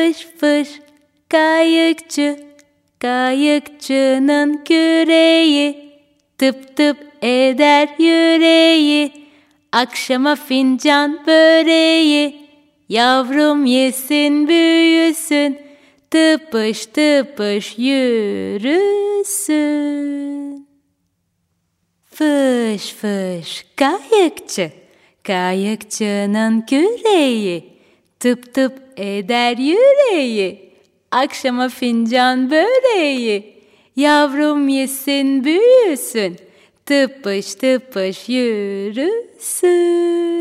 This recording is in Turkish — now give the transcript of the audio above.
Fış fış kayıkçı, kayıkçının küreği tıp tıp eder yüreği. Akşama fincan böreği, yavrum yesin büyüsün, tıpış tıpış yürüsün. Fış fış kayıkçı, kayıkçının küreği tıp tıp eder yüreği. Akşama fincan böreği, yavrum yesin büyüsün, tıpış tıpış yürüsün.